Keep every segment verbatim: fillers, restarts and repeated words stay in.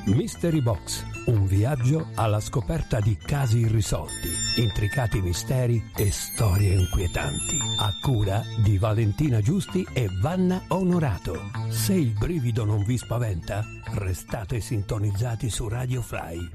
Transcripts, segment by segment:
Mystery Box, un viaggio alla scoperta di casi irrisolti, intricati misteri e storie inquietanti. A cura di Valentina Giusti e Vanna Onorato. Se il brivido non vi spaventa, restate sintonizzati su Radio Fly.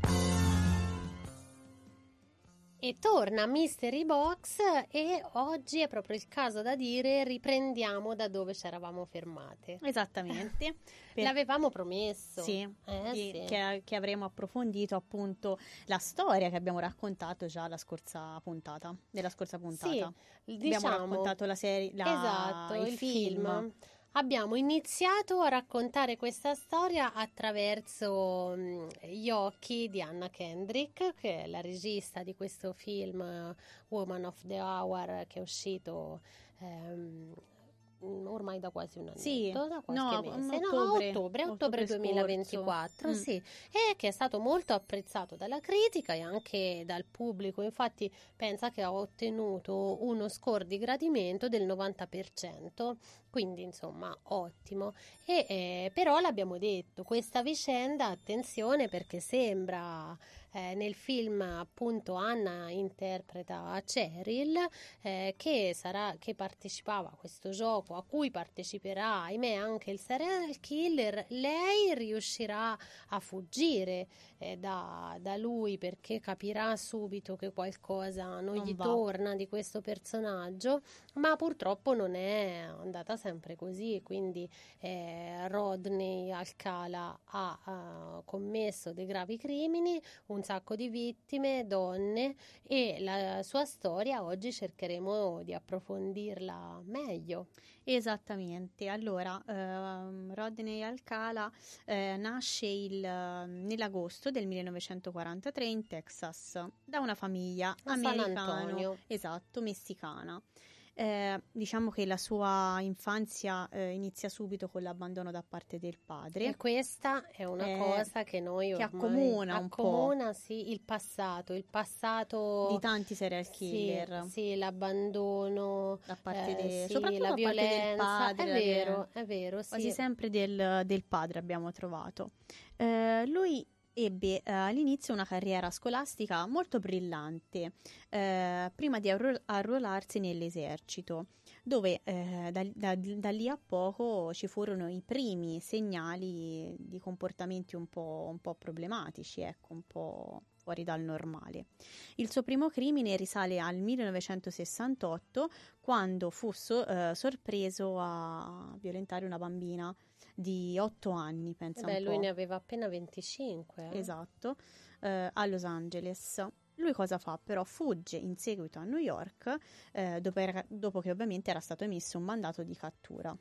E torna Mystery Box e oggi è proprio il caso da dire riprendiamo da dove ci eravamo fermate. Esattamente. Per... L'avevamo promesso. Sì, eh, di, sì. Che, che avremo approfondito appunto la storia che abbiamo raccontato già la scorsa puntata, nella scorsa puntata. Sì, diciamo, abbiamo raccontato la serie, la, esatto, il, il film. film. Abbiamo iniziato a raccontare questa storia attraverso mh, gli occhi di Anna Kendrick, che è la regista di questo film uh, Woman of the Hour, che è uscito ehm, ormai da quasi un annetto, sì, da qualche no, mese, ottobre, no, ottobre, ottobre, ottobre duemilaventiquattro, mm. sì, e che è stato molto apprezzato dalla critica e anche dal pubblico. Infatti pensa che ha ottenuto uno score di gradimento del novanta per cento, quindi insomma ottimo. E eh, però l'abbiamo detto, questa vicenda, attenzione, perché sembra eh, nel film appunto Anna interpreta Cheryl eh, che sarà che partecipava a questo gioco a cui parteciperà, ahimè, anche il serial killer. Lei riuscirà a fuggire eh, da, da lui, perché capirà subito che qualcosa non, non gli va. torna di questo personaggio, ma purtroppo non è andata sempre così, quindi eh, Rodney Alcala ha, ha commesso dei gravi crimini, un sacco di vittime, donne, e la sua storia oggi cercheremo di approfondirla meglio. Esattamente, allora ehm, Rodney Alcala eh, nasce il, nell'agosto del millenovecentoquarantatré in Texas da una famiglia a americano, esatto, messicana. Eh, diciamo che la sua infanzia eh, inizia subito con l'abbandono da parte del padre. E questa è una eh, cosa che noi che ormai accomuna un accomuna, po'. Sì, il passato, il passato di tanti serial killer. Sì, sì, l'abbandono da parte eh, de... sì, soprattutto la da violenza, parte del padre. È vero, è vero, sì. Quasi sempre del, del padre abbiamo trovato. Eh, lui ebbe eh, all'inizio una carriera scolastica molto brillante eh, prima di arru- arruolarsi nell'esercito, dove eh, da, da, da lì a poco ci furono i primi segnali di comportamenti un po', un po' problematici, ecco, un po' fuori dal normale. Il suo primo crimine risale al millenovecentosessantotto, quando fu so- eh, sorpreso a violentare una bambina di otto anni, pensa Beh, un po'. lui ne aveva appena venticinque. Eh? Esatto, eh, a Los Angeles. Lui cosa fa? Però fugge in seguito a New York, eh, dopo, era, dopo che ovviamente era stato emesso un mandato di cattura.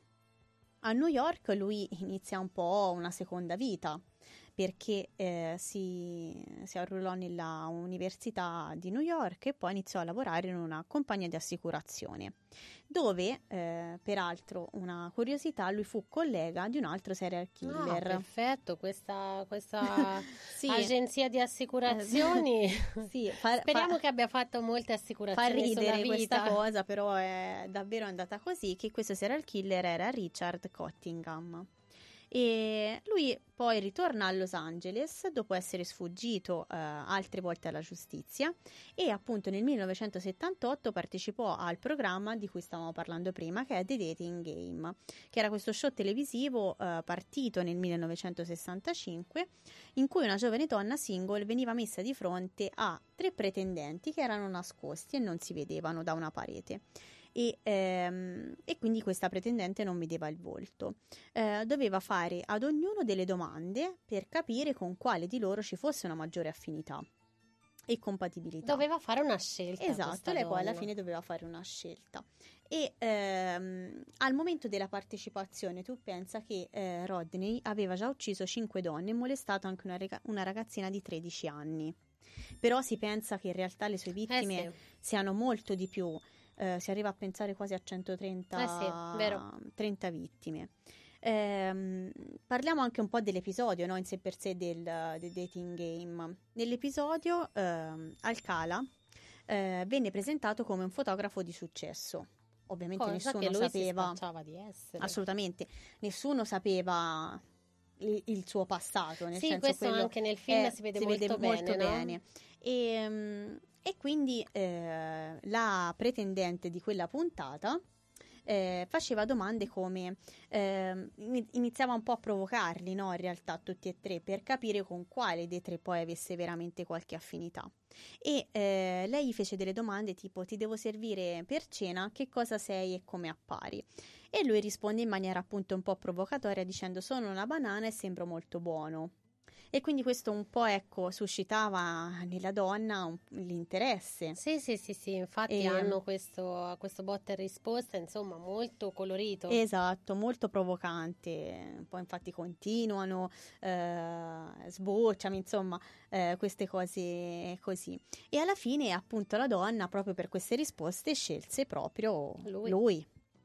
A New York lui inizia un po' una seconda vita, perché eh, si, si arruolò nella Università di New York e poi iniziò a lavorare in una compagnia di assicurazione, dove, eh, peraltro, una curiosità, lui fu collega di un altro serial killer. Ah, perfetto, questa, questa sì. agenzia di assicurazioni, sì, fa, speriamo fa, che abbia fatto molte assicurazioni. Fa ridere sulla vita. Questa cosa, però è davvero andata così, che questo serial killer era Richard Cottingham. E lui poi ritorna a Los Angeles dopo essere sfuggito eh, altre volte alla giustizia, e appunto nel millenovecentosettantotto partecipò al programma di cui stavamo parlando prima, che è The Dating Game, che era questo show televisivo eh, partito nel millenovecentosessantacinque, in cui una giovane donna single veniva messa di fronte a tre pretendenti che erano nascosti e non si vedevano da una parete. E, ehm, e quindi questa pretendente non vedeva il volto. Eh, doveva fare ad ognuno delle domande per capire con quale di loro ci fosse una maggiore affinità e compatibilità. Doveva fare una scelta. Esatto, lei donna. poi alla fine doveva fare una scelta. E ehm, al momento della partecipazione tu pensa che eh, Rodney aveva già ucciso cinque donne e molestato anche una, rega- una ragazzina di tredici anni. Però si pensa che in realtà le sue vittime eh sì. siano molto di più. Uh, si arriva a pensare quasi a centotrenta eh sì, vero. trenta vittime. Ehm, parliamo anche un po' dell'episodio, no? In sé per sé del, del Dating Game. Nell'episodio uh, Alcala uh, venne presentato come un fotografo di successo. Ovviamente Cosa nessuno che lui sapeva si spacciava di essere. Assolutamente, nessuno sapeva il, il suo passato, nel sì, senso questo quello anche nel film è- si vede si molto vede bene, molto no? bene. E, mm, e quindi eh, la pretendente di quella puntata eh, faceva domande come ehm, ini- iniziava un po' a provocarli, no, in realtà tutti e tre, per capire con quale dei tre poi avesse veramente qualche affinità. E eh, lei gli fece delle domande tipo: ti devo servire per cena, che cosa sei e come appari? E lui risponde in maniera appunto un po' provocatoria dicendo: sono una banana e sembro molto buono. E quindi questo un po', ecco, suscitava nella donna un- l'interesse. Sì, sì, sì, sì, infatti E, hanno questo, questo botta e risposta, insomma, molto colorito. esatto, molto provocante. Poi infatti continuano, eh, sbocciami, insomma, eh, queste cose così. E alla fine, appunto, la donna, proprio per queste risposte, scelse proprio Lui. lui.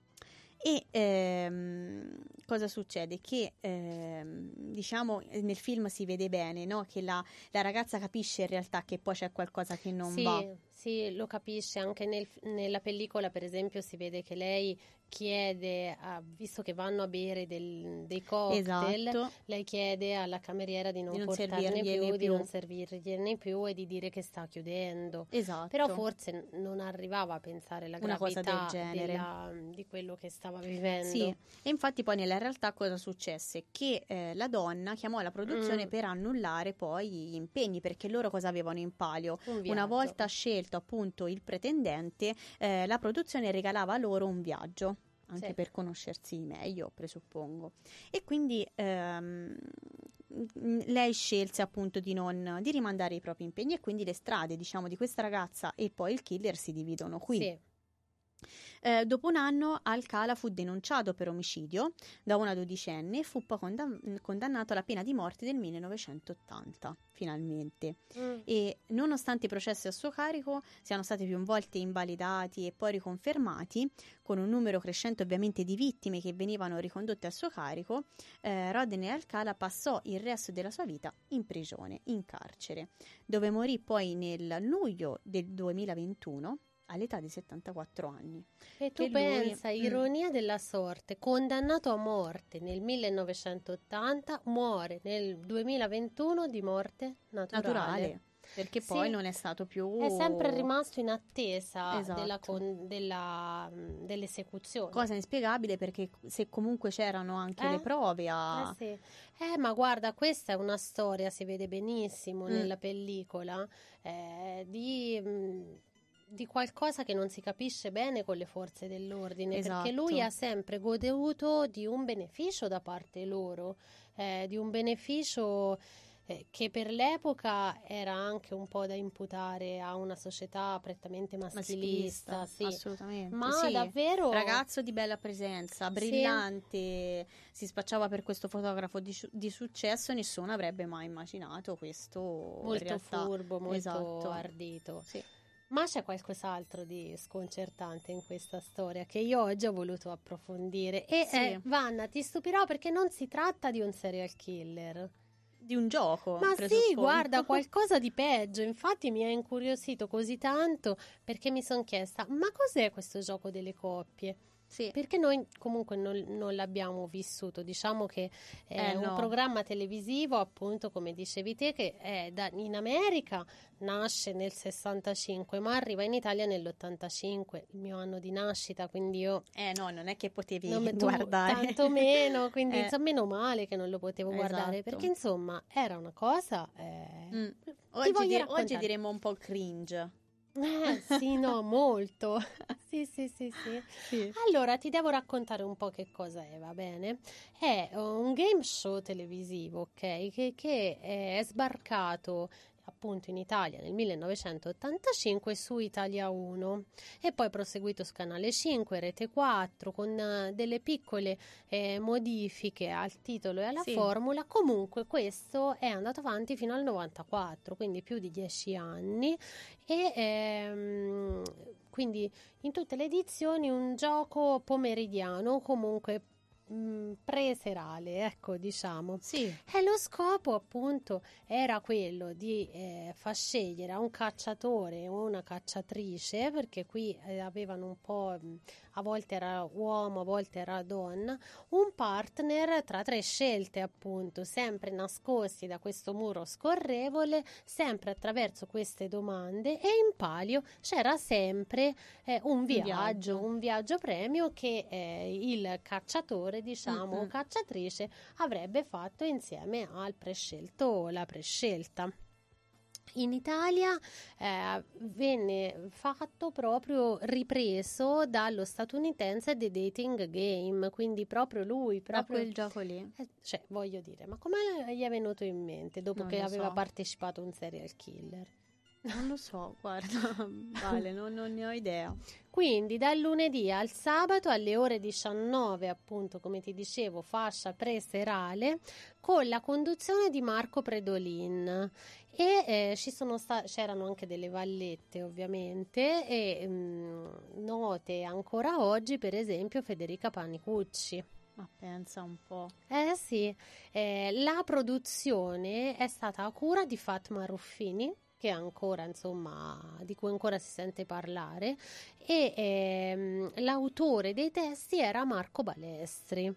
E ehm, cosa succede? Che ehm, diciamo nel film si vede bene, no? Che la, la ragazza capisce in realtà che poi c'è qualcosa che non va. Sì, sì, lo capisce. Anche nel- nella pellicola, per esempio, si vede che lei chiede, a- visto che vanno a bere del- dei cocktail, Esatto, lei chiede alla cameriera di non, di non portarne servirgliene più, di più. non servirgliene più e di dire che sta chiudendo. Esatto. Però forse n- non arrivava a pensare alla Una cosa del gravità genere. della- di quello che stava vivendo. Sì, e infatti poi nella realtà cosa successe? Che eh, la donna chiamò la produzione Mm. per annullare poi gli impegni, perché loro cosa avevano in palio? Un Una viaggio. volta scelto appunto il pretendente, eh, la produzione regalava loro un viaggio, anche Sì. per conoscersi meglio, presuppongo. E quindi ehm, m- lei scelse appunto di non di rimandare i propri impegni e quindi le strade, diciamo, di questa ragazza e poi il killer si dividono qui. Sì. Eh, dopo un anno Alcala fu denunciato per omicidio da una dodicenne e fu poi condan- condannato alla pena di morte nel millenovecentottanta, finalmente. Mm. E nonostante i processi a suo carico siano stati più volte invalidati e poi riconfermati, con un numero crescente ovviamente di vittime che venivano ricondotte a suo carico, eh, Rodney Alcala passò il resto della sua vita in prigione, in carcere, dove morì poi nel luglio del duemilaventuno all'età di settantaquattro anni. E tu Che lui- pensa, mm. ironia della sorte, condannato a morte nel millenovecentottanta, muore nel duemilaventuno di morte naturale. Naturale, perché Sì. poi non è stato più... È sempre rimasto in attesa Esatto. della con- della, mh, dell'esecuzione. Cosa inspiegabile, perché se comunque c'erano anche Eh? le prove a... Eh sì. Eh, ma guarda, questa è una storia, si vede benissimo Mm. nella pellicola, eh, di, mh, di qualcosa che non si capisce bene con le forze dell'ordine, perché lui Esatto. ha sempre goduto di un beneficio da parte loro, eh, di un beneficio eh, che per l'epoca era anche un po' da imputare a una società prettamente maschilista, Maschilista, sì. assolutamente. Ma sì. davvero Ragazzo di bella presenza, Sì. brillante, si spacciava per questo fotografo di, su- di successo e nessuno avrebbe mai immaginato questo in molto realtà. furbo, molto Esatto. ardito. Sì. Ma c'è qualcos'altro di sconcertante in questa storia che io oggi ho voluto approfondire. E Sì. eh, Vanna, ti stupirò perché non si tratta di un serial killer. Di un gioco, Ma sì, presuppongo. guarda, qualcosa di peggio. Infatti mi ha incuriosito così tanto perché mi sono chiesta: ma cos'è questo gioco delle coppie? Sì. Perché noi comunque non, non l'abbiamo vissuto, diciamo che è Eh, un no. programma televisivo, appunto, come dicevi te, che è da, in America nasce nel sessantacinque, ma arriva in Italia nell'ottantacinque, il mio anno di nascita, quindi io Eh no, non è che potevi non me- tu guardare. tanto meno, quindi Eh, insomma, meno male che non lo potevo guardare, esatto. perché insomma era una cosa... eh, Mm. ti Oggi, voglio di- raccontare. oggi diremmo un po' cringe. Eh, sì, no, molto. Sì, sì, sì, sì. Sì. Allora, ti devo raccontare un po' che cosa è, va bene? È un game show televisivo, ok? Che, che è sbarcato appunto in Italia nel millenovecentottantacinque su Italia uno e poi proseguito su Canale cinque, Rete quattro con eh, delle piccole eh, modifiche al titolo e alla Sì. formula. Comunque questo è andato avanti fino al novantaquattro, quindi più di dieci anni e ehm, quindi in tutte le edizioni un gioco pomeridiano, comunque mh, preserale, ecco, diciamo. Sì. E lo scopo appunto era quello di eh, far scegliere a un cacciatore o una cacciatrice, perché qui eh, avevano un po', mh, a volte era uomo, a volte era donna, un partner tra tre scelte, appunto, sempre nascosti da questo muro scorrevole, sempre attraverso queste domande, e in palio c'era sempre eh, un viaggio, viaggio. un viaggio premio che eh, il cacciatore, diciamo, Mm-mm. o cacciatrice avrebbe fatto insieme al prescelto o la prescelta. In Italia eh, venne fatto proprio ripreso dallo statunitense The Dating Game, quindi proprio lui, Da proprio quel gioco lì. eh, cioè, voglio dire, ma come gli è venuto in mente dopo Non che lo aveva so. partecipato a un serial killer? Non lo so, guarda, Vale, non, non ne ho idea. Quindi dal lunedì al sabato alle ore diciannove, appunto, come ti dicevo, fascia preserale, con la conduzione di Marco Predolin. E eh, ci sono sta- c'erano anche delle vallette, ovviamente, e mh, note ancora oggi, per esempio Federica Panicucci. Ma pensa un po'. Eh sì, eh, la produzione è stata a cura di Fatma Ruffini, che ancora, insomma, di cui ancora si sente parlare, e ehm, l'autore dei testi era Marco Balestri.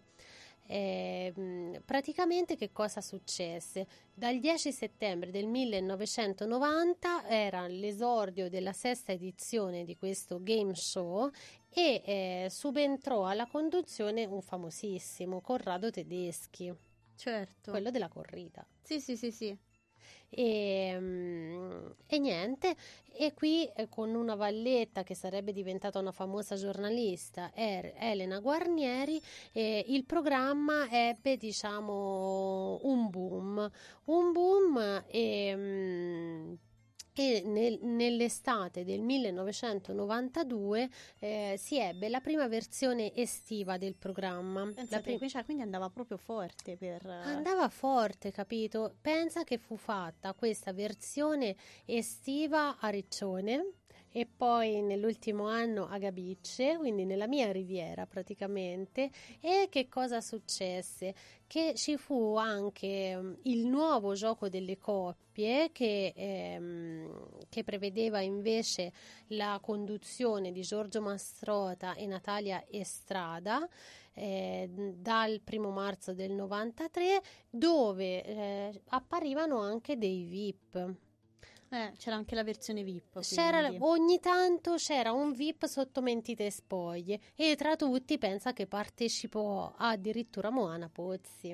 Ehm, praticamente che cosa successe? Dal dieci settembre del millenovecentonovanta era l'esordio della sesta edizione di questo game show e eh, subentrò alla conduzione un famosissimo Corrado Tedeschi, Certo. quello della corrida. Sì, sì, sì, sì. E, mm, e niente, e qui eh, con una valletta che sarebbe diventata una famosa giornalista, er- Elena Guarnieri, eh, il programma ebbe, diciamo, un boom, un boom e, mm, e nel- nell'estate del millenovecentonovantadue eh, si ebbe la prima versione estiva del programma. La Pensate, prim- qui- cioè, quindi andava proprio forte per... Andava forte, capito? Pensa che fu fatta questa versione estiva a Riccione e poi nell'ultimo anno a Gabicce, quindi nella mia riviera praticamente. E che cosa successe? Che ci fu anche mm, il nuovo gioco delle coppie che, ehm, che prevedeva invece la conduzione di Giorgio Mastrota e Natalia Estrada. Eh, dal primo marzo del novantatré, dove eh, apparivano anche dei V I P. Eh, c'era anche la versione V I P. C'era, quindi. ogni tanto c'era un V I P sotto mentite spoglie, e tra tutti pensa che partecipò addirittura Moana Pozzi,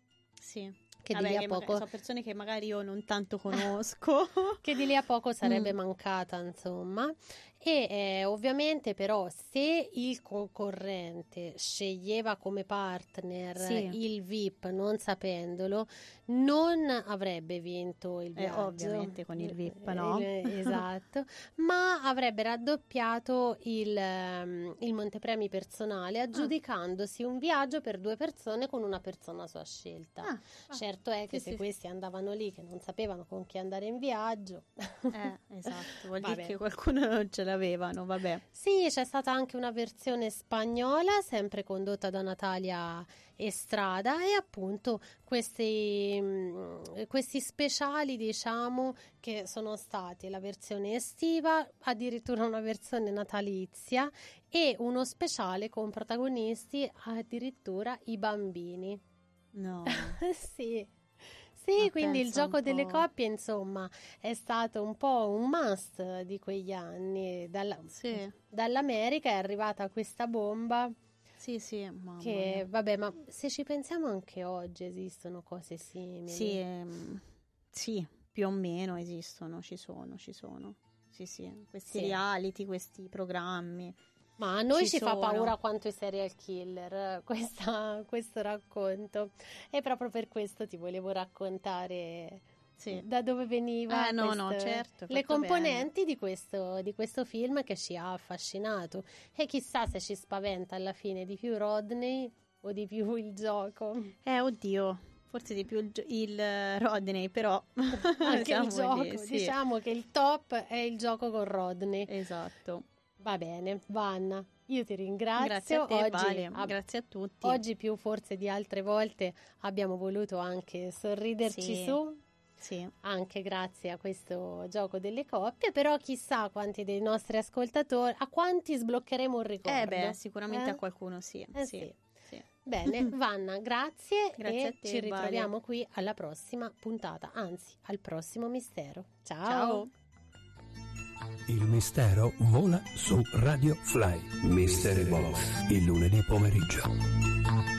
Sì. che Vabbè, di lì a che magari- poco sono persone che magari io non tanto conosco. che di lì a poco sarebbe Mm. mancata, insomma. E eh, ovviamente però se il concorrente sceglieva come partner Sì. il V I P non sapendolo, non avrebbe vinto il Eh, viaggio. ovviamente con il V I P, no? Il- esatto, ma avrebbe raddoppiato il, ehm, il montepremi personale, aggiudicandosi un viaggio per due persone con una persona a sua scelta. Ah, ah, Certo è che sì, se sì. questi andavano lì che non sapevano con chi andare in viaggio. eh, esatto, vuol Vabbè. dire che qualcuno non ce l'avevano, vabbè. Sì, c'è stata anche una versione spagnola, sempre condotta da Natalia Estrada, e appunto questi, mh, questi speciali, diciamo, che sono stati la versione estiva, addirittura una versione natalizia e uno speciale con protagonisti addirittura i bambini. No. Sì. Sì, Ma quindi il pensa un gioco delle po'. coppie, insomma, è stato un po' un must di quegli anni. Dalla- Sì, dall'America è arrivata questa bomba sì, sì, mamma che, mia. vabbè, ma se ci pensiamo anche oggi esistono cose simili. Sì, ehm, sì, più o meno esistono, ci sono, ci sono. Sì, sì, questi Sì. reality, questi programmi. Ma a noi Ci ci fa sono. paura quanto i serial killer, eh, questa- questo racconto. E proprio per questo ti volevo raccontare Sì. da dove veniva Eh, no, no, questo- certo, hai le fatto componenti di questo, di questo film che ci ha affascinato. E chissà se ci spaventa alla fine di più Rodney o di più il gioco. Eh, oddio, forse di più il, gio- il eh, Rodney, però Anche siamo il gioco, lì, sì. diciamo che il top è il gioco con Rodney. Esatto. Va bene, Vanna, Io ti ringrazio. Grazie a te, oggi, Vale. ab- Grazie a tutti. Oggi più forse di altre volte abbiamo voluto anche sorriderci Sì. su, Sì. anche grazie a questo gioco delle coppie, però chissà quanti dei nostri ascoltatori, a quanti sbloccheremo un ricordo. Eh beh, sicuramente Eh? a qualcuno sì. Eh sì. sì. sì. Bene, Vanna, grazie, Grazie e a te, ci ritroviamo Vale. qui alla prossima puntata, anzi al prossimo mistero. Ciao! Ciao. Il mistero vola su Radio Fly. Mystery Box, il lunedì pomeriggio.